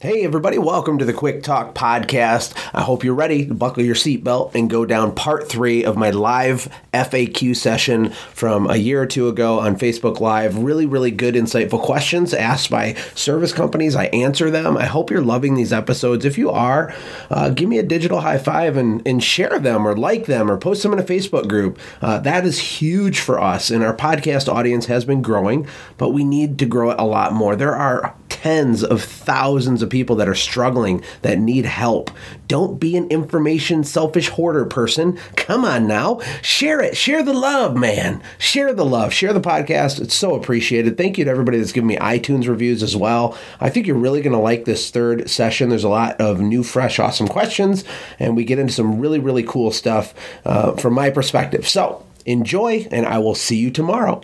Hey everybody, welcome to the Quick Talk Podcast. I hope you're ready to buckle your seatbelt and go down part 3 of my live FAQ session from a year or two ago on Facebook Live. Really good, insightful questions asked by service companies. I answer them. I hope you're loving these episodes. If you are, give me a digital high five and share them or like them or post them in a Facebook group. That is huge for us, and our podcast audience has been growing, but we need to grow it a lot more. There are tens of thousands of people that are struggling, that need help. Don't be an information selfish hoarder person. Come on now. Share it. Share the love, man. Share the love. Share the podcast. It's so appreciated. Thank you to everybody that's given me iTunes reviews as well. I think you're really going to like this third session. There's a lot of new, fresh, awesome questions, and we get into some really cool stuff from my perspective. So enjoy, and I will see you tomorrow.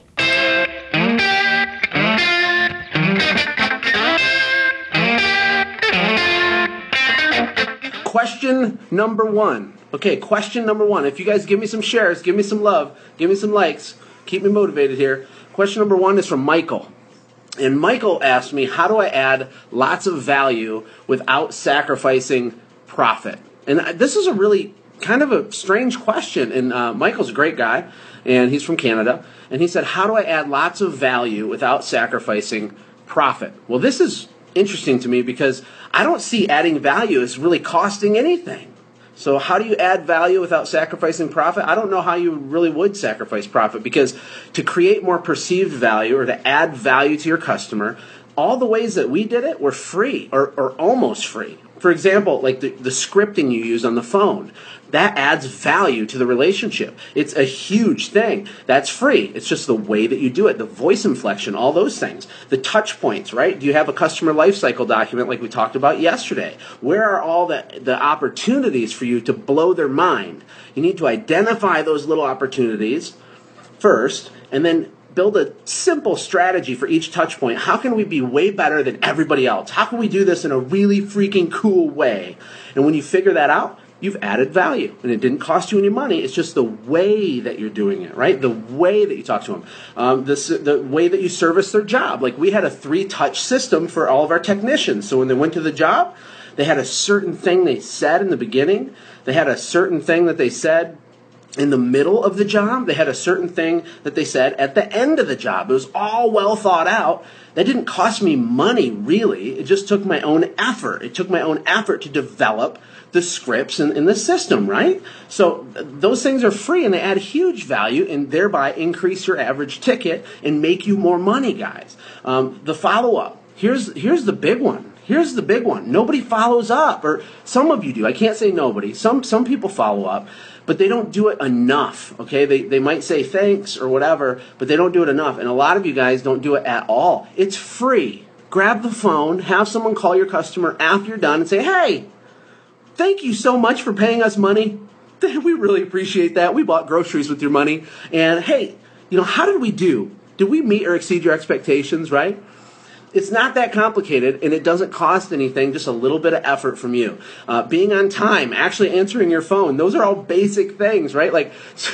Question number 1. Okay, question number 1. If you guys give me some shares, give me some love, give me some likes, keep me motivated here. Question number 1 is from Michael. And Michael asked me, how do I add lots of value without sacrificing profit? And this is a really kind of a strange question. And Michael's a great guy, and he's from Canada. And he said, how do I add lots of value without sacrificing profit? Well, this is interesting to me because I don't see adding value as really costing anything. So how do you add value without sacrificing profit? I don't know how you really would sacrifice profit, because to create more perceived value or to add value to your customer, all the ways that we did it were free or almost free. For example, like the scripting you use on the phone, that adds value to the relationship. It's a huge thing. That's free. It's just the way that you do it, the voice inflection, all those things. The touch points, right? Do you have a customer lifecycle document like we talked about yesterday? Where are all the opportunities for you to blow their mind? You need to identify those little opportunities first, and then build a simple strategy for each touch point. How can we be way better than everybody else? How can we do this in a really freaking cool way? And when you figure that out, you've added value. And it didn't cost you any money. It's just the way that you're doing it, right? The way that you talk to them. The way that you service their job. Like, we had a 3-touch system for all of our technicians. So when they went to the job, they had a certain thing they said in the beginning. They had a certain thing that they said in the middle of the job. They had a certain thing that they said at the end of the job. It was all well thought out. That didn't cost me money, really. It just took my own effort. It took my own effort to develop the scripts in the system, right? So those things are free, and they add huge value and thereby increase your average ticket and make you more money, guys. The follow-up. Here's the big one. Here's the big one. Nobody follows up, or some of you do. I can't say nobody. Some people follow up, but they don't do it enough, okay? They might say thanks or whatever, but they don't do it enough. And a lot of you guys don't do it at all. It's free. Grab the phone, have someone call your customer after you're done and say, hey, thank you so much for paying us money. We really appreciate that. We bought groceries with your money. And hey, how did we do? Did we meet or exceed your expectations, right? It's not that complicated, and it doesn't cost anything, just a little bit of effort from you. Being on time, actually answering your phone, those are all basic things, right? Like,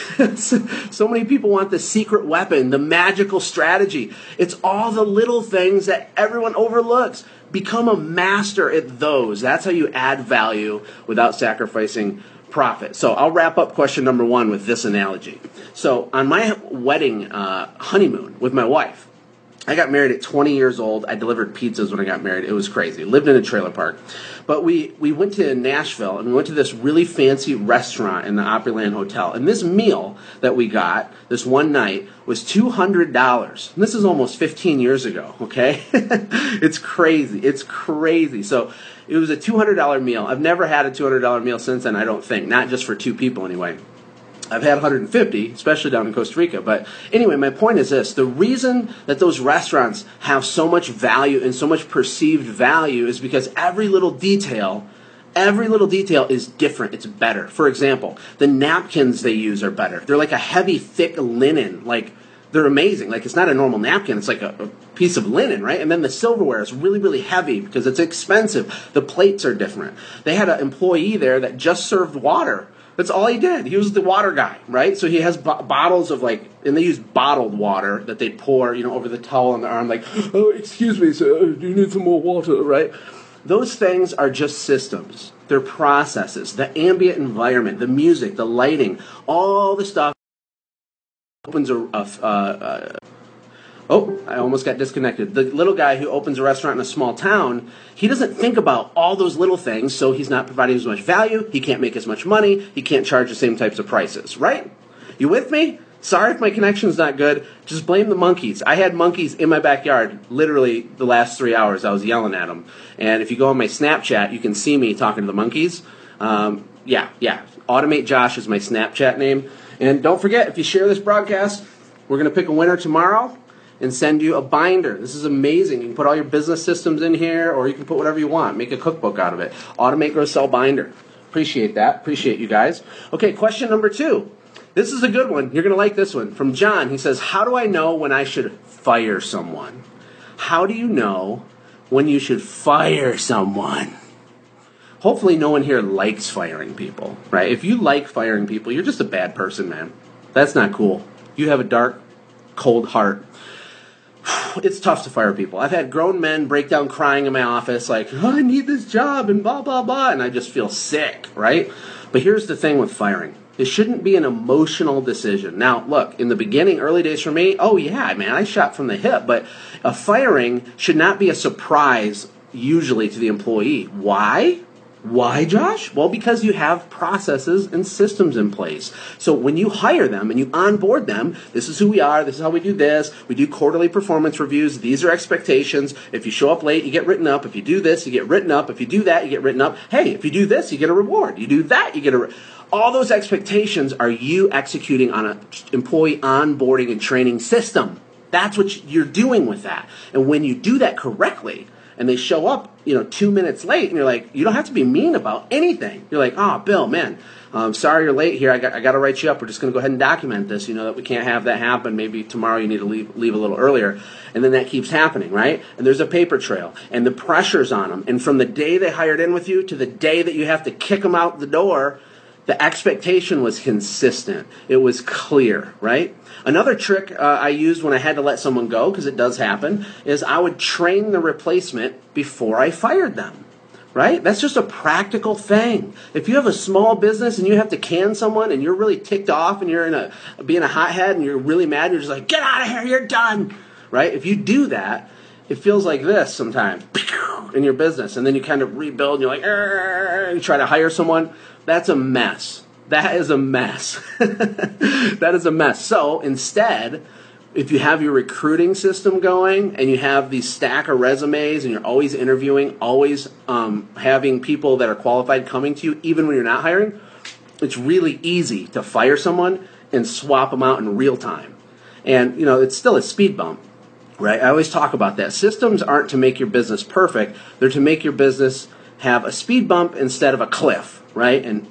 so many people want the secret weapon, the magical strategy. It's all the little things that everyone overlooks. Become a master at those. That's how you add value without sacrificing profit. So I'll wrap up question number 1 with this analogy. So on my wedding honeymoon with my wife, I got married at 20 years old. I delivered pizzas when I got married. It was crazy. Lived in a trailer park. But we went to Nashville, and we went to this really fancy restaurant in the Opryland Hotel. And this meal that we got this one night was $200. And this is almost 15 years ago, okay? It's crazy. It's crazy. So it was a $200 meal. I've never had a $200 meal since then, I don't think. Not just for 2 people anyway. I've had 150, especially down in Costa Rica. But anyway, my point is this. The reason that those restaurants have so much value and so much perceived value is because every little detail is different. It's better. For example, the napkins they use are better. They're like a heavy, thick linen. Like, they're amazing. Like, it's not a normal napkin. It's like a piece of linen, right? And then the silverware is really, really heavy because it's expensive. The plates are different. They had an employee there that just served water. That's all he did. He was the water guy, right? So he has bottles of and they use bottled water that they pour, over the towel on the arm, like, oh, excuse me, sir, do you need some more water, right? Those things are just systems. They're processes. The ambient environment, the music, the lighting, all the stuff opens I almost got disconnected. The little guy who opens a restaurant in a small town, he doesn't think about all those little things, so he's not providing as much value, he can't make as much money, he can't charge the same types of prices, right? You with me? Sorry if my connection's not good. Just blame the monkeys. I had monkeys in my backyard literally the last 3 hours. I was yelling at them. And if you go on my Snapchat, you can see me talking to the monkeys. Yeah. Automate Josh is my Snapchat name. And don't forget, if you share this broadcast, we're going to pick a winner tomorrow and send you a binder. This is amazing. You can put all your business systems in here, or you can put whatever you want. Make a cookbook out of it. Automate, Grow, Sell binder. Appreciate that. Appreciate you guys. Okay, question number 2. This is a good one. You're going to like this one. From John, he says, how do I know when I should fire someone? How do you know when you should fire someone? Hopefully no one here likes firing people, right? If you like firing people, you're just a bad person, man. That's not cool. You have a dark, cold heart. It's tough to fire people. I've had grown men break down crying in my office like, I need this job and blah, blah, blah, and I just feel sick, right? But here's the thing with firing. It shouldn't be an emotional decision. Now, look, in the beginning, early days for me, oh yeah, man, I shot from the hip, but a firing should not be a surprise usually to the employee. Why? Why, Josh? Well, because you have processes and systems in place. So when you hire them and you onboard them, this is who we are, this is how we do this, we do quarterly performance reviews, these are expectations. If you show up late, you get written up. If you do this, you get written up. If you do that, you get written up. Hey, if you do this, you get a reward. You do that, you get a all those expectations are you executing on an employee onboarding and training system. That's what you're doing with that. And when you do that correctly, and they show up, 2 minutes late, and you're like, you don't have to be mean about anything. You're like, oh, Bill, man, sorry you're late here. I got to write you up. We're just going to go ahead and document this. That we can't have that happen. Maybe tomorrow you need to leave a little earlier. And then that keeps happening, right? And there's a paper trail, and the pressure's on them. And from the day they hired in with you to the day that you have to kick them out the door, the expectation was consistent. It was clear, right? Another trick I used when I had to let someone go, because it does happen, is I would train the replacement before I fired them, right? That's just a practical thing. If you have a small business and you have to can someone and you're really ticked off and you're being a hothead and you're really mad and you're just like, get out of here, you're done, right? If you do that, it feels like this sometimes in your business, and then you kind of rebuild and you're like, you try to hire someone. That's a mess. That is a mess. That is a mess. So instead, if you have your recruiting system going and you have these stack of resumes and you're always interviewing, always having people that are qualified coming to you, even when you're not hiring, it's really easy to fire someone and swap them out in real time. And, it's still a speed bump. Right? I always talk about that. Systems aren't to make your business perfect. They're to make your business have a speed bump instead of a cliff, right? And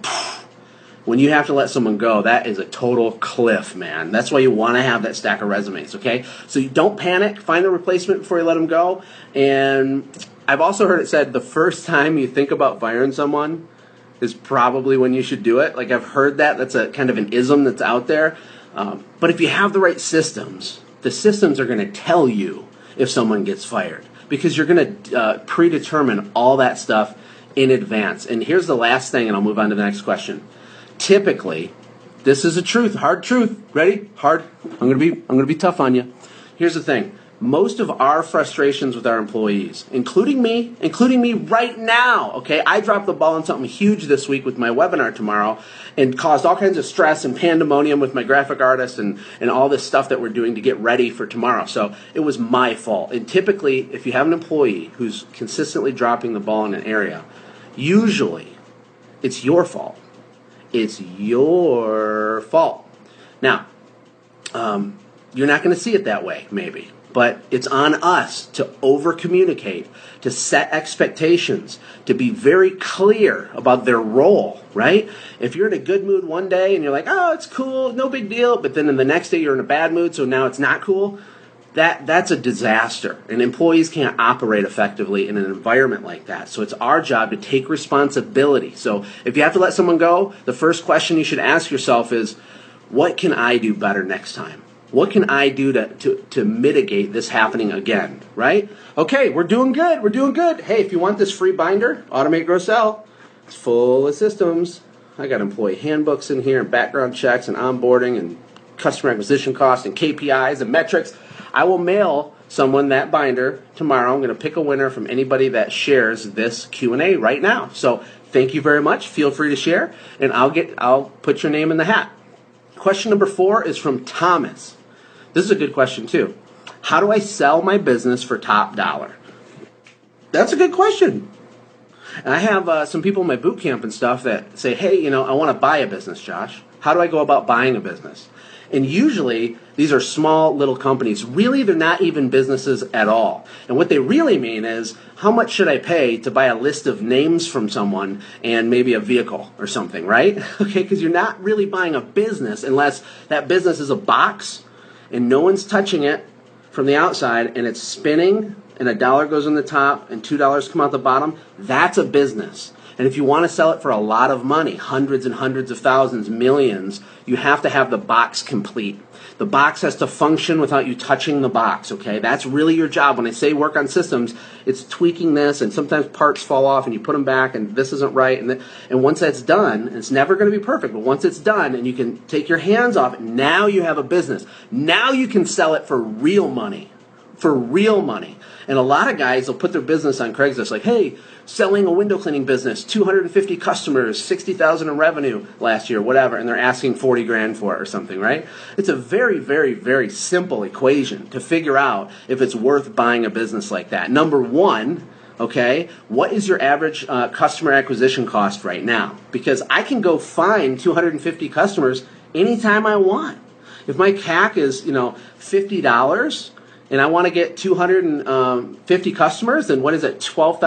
when you have to let someone go, that is a total cliff, man. That's why you want to have that stack of resumes, okay? So you don't panic. Find the replacement before you let them go. And I've also heard it said the first time you think about firing someone is probably when you should do it. Like, I've heard that. That's a kind of an ism that's out there. But if you have the right systems, the systems are going to tell you if someone gets fired, because you're going to predetermine all that stuff in advance. And here's the last thing, and I'll move on to the next question. Typically, this is a truth, hard truth. Ready? Hard. I'm going to be tough on you. Here's the thing. Most of our frustrations with our employees, including me right now, okay? I dropped the ball on something huge this week with my webinar tomorrow and caused all kinds of stress and pandemonium with my graphic artist and all this stuff that we're doing to get ready for tomorrow. So it was my fault. And typically, if you have an employee who's consistently dropping the ball in an area, usually it's your fault. It's your fault. Now, you're not going to see it that way, maybe. But it's on us to over-communicate, to set expectations, to be very clear about their role, right? If you're in a good mood one day and you're like, oh, it's cool, no big deal, but then in the next day you're in a bad mood, so now it's not cool, that's a disaster. And employees can't operate effectively in an environment like that. So it's our job to take responsibility. So if you have to let someone go, the first question you should ask yourself is, what can I do better next time? What can I do to mitigate this happening again, right? Okay, we're doing good. We're doing good. Hey, if you want this free binder, Automate, Grow, Sell, it's full of systems. I got employee handbooks in here and background checks and onboarding and customer acquisition costs and KPIs and metrics. I will mail someone that binder tomorrow. I'm going to pick a winner from anybody that shares this Q&A right now. So thank you very much. Feel free to share, and I'll put your name in the hat. Question number 4 is from Thomas. This is a good question too. How do I sell my business for top dollar? That's a good question. And I have some people in my boot camp and stuff that say, hey, I want to buy a business, Josh. How do I go about buying a business? And usually, these are small little companies. Really, they're not even businesses at all. And what they really mean is, how much should I pay to buy a list of names from someone and maybe a vehicle or something, right? Okay, because you're not really buying a business unless that business is a box and no one's touching it from the outside and it's spinning and $1 goes on the top and $2 come out the bottom. That's a business. And if you want to sell it for a lot of money, hundreds and hundreds of thousands, millions, you have to have the box complete. The box has to function without you touching the box, okay? That's really your job. When I say work on systems, it's tweaking this, and sometimes parts fall off, and you put them back, and this isn't right. And once that's done, and it's never going to be perfect, but once it's done, and you can take your hands off it, now you have a business. Now you can sell it for real money. For real money. And a lot of guys will put their business on Craigslist like, hey, selling a window cleaning business, 250 customers, 60,000 in revenue last year, whatever, and they're asking 40 grand for it or something, right? It's a very, very, very simple equation to figure out if it's worth buying a business like that. Number one, okay, what is your average customer acquisition cost right now? Because I can go find 250 customers anytime I want. If my CAC is, $50, and I want to get 250 customers, then what is it?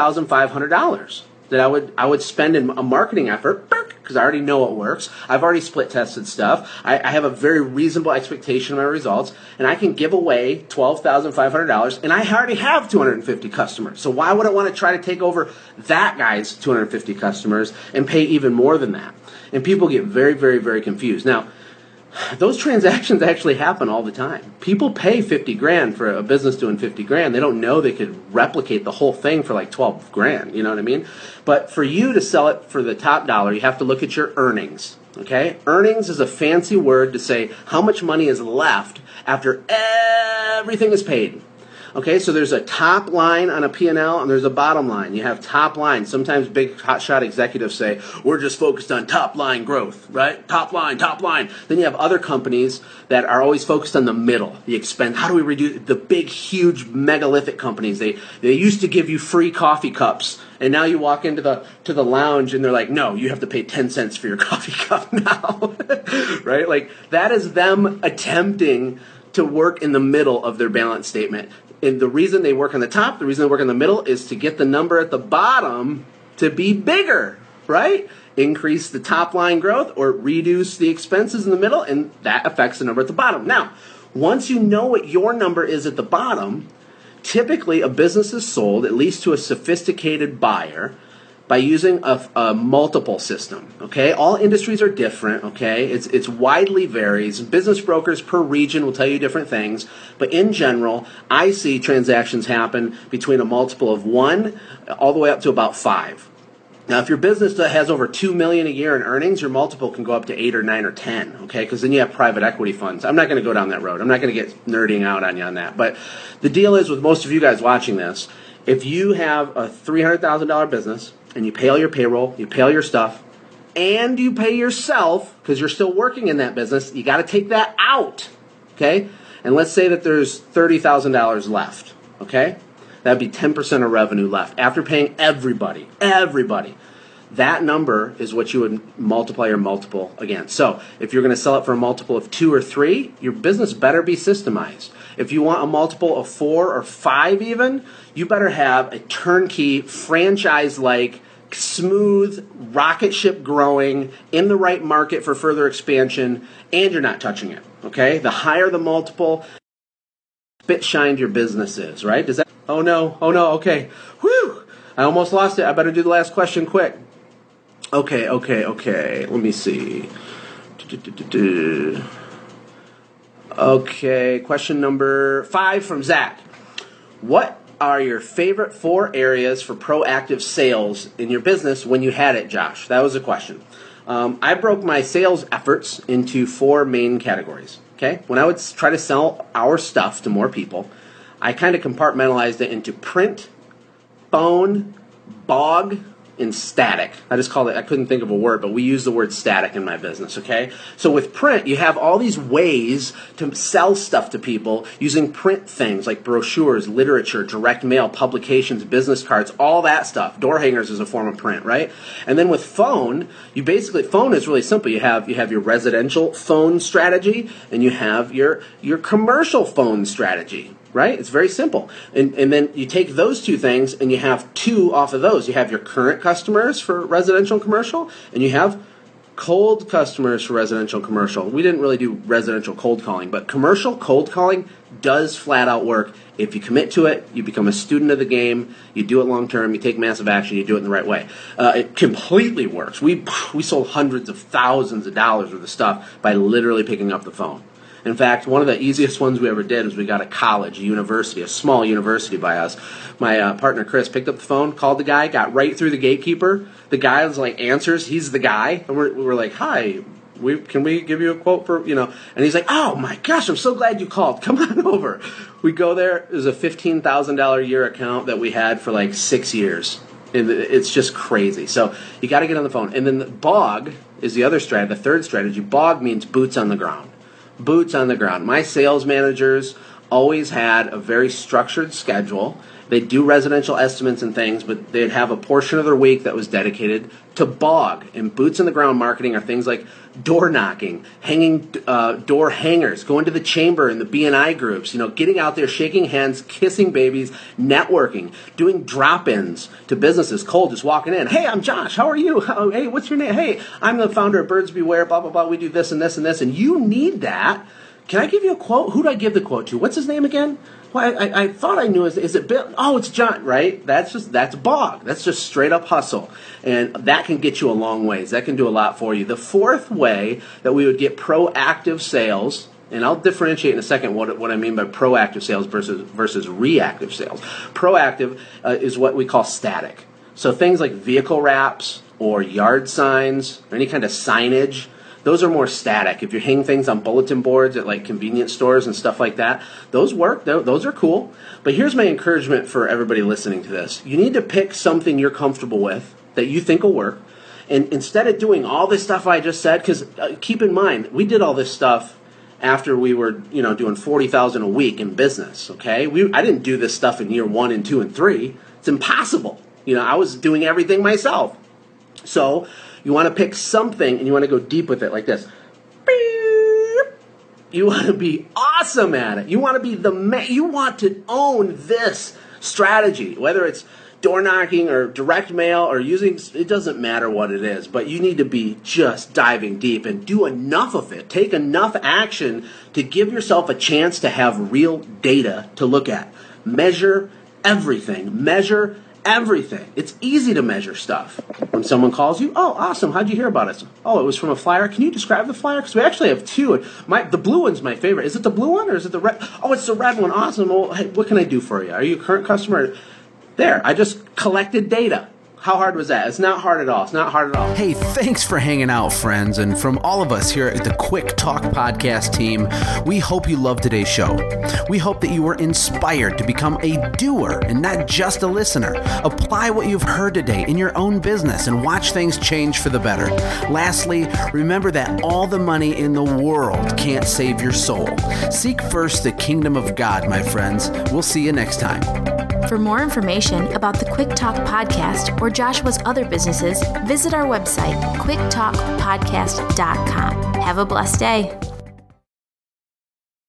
$12,500 that I would spend in a marketing effort because I already know it works. I've already split tested stuff. I have a very reasonable expectation of my results, and I can give away $12,500, and I already have 250 customers. So why would I want to try to take over that guy's 250 customers and pay even more than that? And people get very, very, very confused. Now, those transactions actually happen all the time. People pay 50 grand for a business doing 50 grand. They don't know they could replicate the whole thing for like 12 grand. You know what I mean? But for you to sell it for the top dollar, you have to look at your earnings. Okay? Earnings is a fancy word to say how much money is left after everything is paid. Okay, so there's a top line on a P&L and there's a bottom line. You have top line. Sometimes big hotshot executives say, we're just focused on top line growth, right? Top line, top line. Then you have other companies that are always focused on the middle, the expense. How do we reduce the big, huge megalithic companies? They used to give you free coffee cups, and now you walk into the lounge and they're like, no, you have to pay 10 cents for your coffee cup now, right? Like that is them attempting to work in the middle of their balance statement. And the reason they work on the top, the reason they work in the middle is to get the number at the bottom to be bigger, right? Increase the top line growth or reduce the expenses in the middle, and that affects the number at the bottom. Now, once you know what your number is at the bottom, typically a business is sold, at least to a sophisticated buyer, by using a multiple system, okay? All industries are different, okay? It's widely varies. Business brokers per region will tell you different things, but in general, I see transactions happen between a multiple of 1 all the way up to about 5. Now, if your business has over $2 million a year in earnings, your multiple can go up to 8 or 9 or 10, okay? Because then you have private equity funds. I'm not going to go down that road. I'm not going to get nerding out on you on that. But the deal is with most of you guys watching this, if you have a $300,000 business, and you pay all your payroll, you pay all your stuff, and you pay yourself, because you're still working in that business, you got to take that out, okay? And let's say that there's $30,000 left, okay? That would be 10% of revenue left after paying everybody. That number is what you would multiply your multiple against. So if you're going to sell it for a multiple of 2 or 3, your business better be systemized. If you want a multiple of 4 or 5 even, you better have a turnkey, franchise-like, smooth, rocket ship growing, in the right market for further expansion, and you're not touching it, okay? The higher the multiple, spit shined your business is, right? Does that? Oh no, okay. Whew! I almost lost it. I better do the last question quick. Okay. Let me see. Okay, question number 5 from Zach. What are your favorite 4 areas for proactive sales in your business when you had it, Josh? That was a question. I broke my sales efforts into 4 main categories. Okay, when I would try to sell our stuff to more people, I kind of compartmentalized it into print, phone, BOG, and static. I just called it, I couldn't think of a word, but we use the word static in my business, okay? So with print, you have all these ways to sell stuff to people using print things like brochures, literature, direct mail, publications, business cards, all that stuff. Door hangers is a form of print, right? And then with phone, phone is really simple. You have your residential phone strategy and you have your commercial phone strategy. Right? It's very simple. And then you take those 2 things and you have 2 off of those. You have your current customers for residential and commercial, and you have cold customers for residential and commercial. We didn't really do residential cold calling, but commercial cold calling does flat out work. If you commit to it, you become a student of the game, you do it long term, you take massive action, you do it in the right way. It completely works. We sold hundreds of thousands of dollars worth of stuff by literally picking up the phone. In fact, one of the easiest ones we ever did was we got a college, a university, a small university by us. My partner, Chris, picked up the phone, called the guy, got right through the gatekeeper. The guy was like, answers, he's the guy. And we're like, hi, can we give you a quote for, And he's like, oh my gosh, I'm so glad you called. Come on over. We go there. It was a $15,000 a year account that we had for like 6 years. And it's just crazy. So you got to get on the phone. And then the BOG is the other strategy, the third strategy. BOG means boots on the ground. Boots on the ground. My sales managers always had a very structured schedule. They'd do residential estimates and things, but they'd have a portion of their week that was dedicated to BOG. And boots on the ground marketing are things like door knocking, hanging door hangers, going to the chamber and the BNI groups, getting out there, shaking hands, kissing babies, networking, doing drop-ins to businesses, cold, just walking in. Hey, I'm Josh. How are you? Hey, what's your name? Hey, I'm the founder of Birds Beware, blah, blah, blah. We do this and this and this. And you need that. Can I give you a quote? Who do I give the quote to? What's his name again? Well, I thought I knew. Is it Bill? Oh, it's John, right? That's BOG. That's just straight up hustle. And that can get you a long ways. That can do a lot for you. The fourth way that we would get proactive sales, and I'll differentiate in a second what I mean by proactive sales versus reactive sales. Proactive is what we call static. So things like vehicle wraps or yard signs or any kind of signage, those are more static. If you're hanging things on bulletin boards at like convenience stores and stuff like that, those work. Those are cool. But here's my encouragement for everybody listening to this. You need to pick something you're comfortable with that you think will work. And instead of doing all this stuff I just said, because keep in mind, we did all this stuff after we were, doing $40,000 a week in business, okay? I didn't do this stuff in year 1 and 2 and 3. It's impossible. I was doing everything myself. So you want to pick something and you want to go deep with it like this. You want to be awesome at it. You want to be you want to own this strategy, whether it's door knocking or direct mail or it doesn't matter what it is, but you need to be just diving deep and do enough of it. Take enough action to give yourself a chance to have real data to look at. Measure everything. Measure everything. It's easy to measure stuff. When someone calls you, oh, awesome, how'd you hear about us? Oh, it was from a flyer. Can you describe the flyer? Because we actually have 2. The blue one's my favorite. Is it the blue one or is it the red? Oh, it's the red one. Awesome. Well, hey, what can I do for you? Are you a current customer? There, I just collected data. How hard was that? It's not hard at all. It's not hard at all. Hey, thanks for hanging out, friends. And from all of us here at the Quick Talk Podcast team, we hope you loved today's show. We hope that you were inspired to become a doer and not just a listener. Apply what you've heard today in your own business and watch things change for the better. Lastly, remember that all the money in the world can't save your soul. Seek first the kingdom of God, my friends. We'll see you next time. For more information about the Quick Talk Podcast or Joshua's other businesses, visit our website, quicktalkpodcast.com. Have a blessed day.